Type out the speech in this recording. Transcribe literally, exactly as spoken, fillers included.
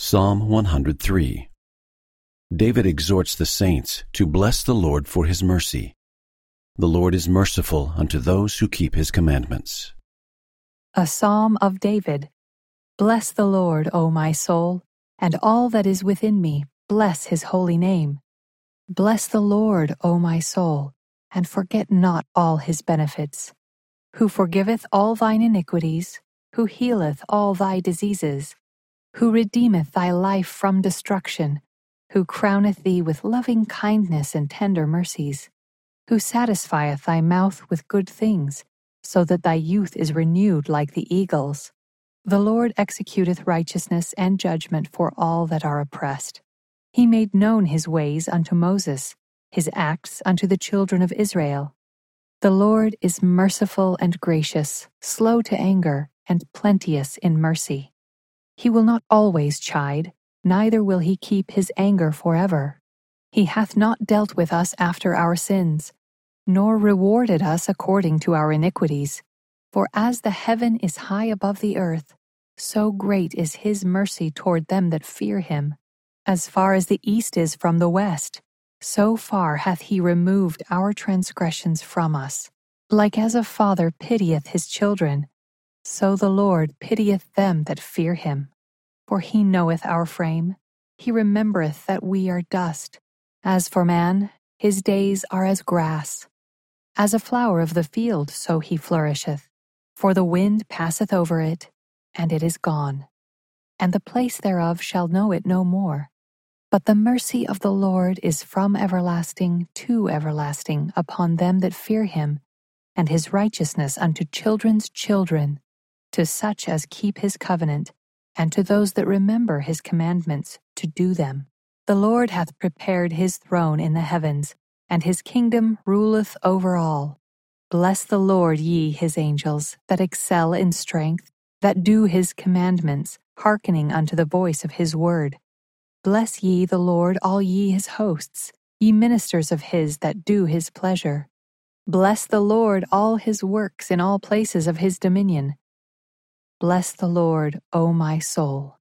Psalm one hundred three. David exhorts the saints to bless the Lord for his mercy. The Lord is merciful unto those who keep his commandments. A Psalm of David. Bless the Lord, O my soul, and all that is within me, bless his holy name. Bless the Lord, O my soul, and forget not all his benefits, who forgiveth all thine iniquities, who healeth all thy diseases, who redeemeth thy life from destruction, who crowneth thee with loving kindness and tender mercies, who satisfieth thy mouth with good things, so that thy youth is renewed like the eagles. The Lord executeth righteousness and judgment for all that are oppressed. He made known his ways unto Moses, his acts unto the children of Israel. The Lord is merciful and gracious, slow to anger, and plenteous in mercy. He will not always chide, neither will he keep his anger forever. He hath not dealt with us after our sins, nor rewarded us according to our iniquities. For as the heaven is high above the earth, so great is his mercy toward them that fear him. As far as the east is from the west, so far hath he removed our transgressions from us. Like as a father pitieth his children, so the Lord pitieth them that fear him. For he knoweth our frame, he remembereth that we are dust. As for man, his days are as grass. As a flower of the field, so he flourisheth. For the wind passeth over it, and it is gone, and the place thereof shall know it no more. But the mercy of the Lord is from everlasting to everlasting upon them that fear him, and his righteousness unto children's children, to such as keep his covenant, and to those that remember his commandments to do them. The Lord hath prepared his throne in the heavens, and his kingdom ruleth over all. Bless the Lord, ye his angels, that excel in strength, that do his commandments, hearkening unto the voice of his word. Bless ye the Lord, all ye his hosts, ye ministers of his that do his pleasure. Bless the Lord, all his works in all places of his dominion. Bless the Lord, O my soul.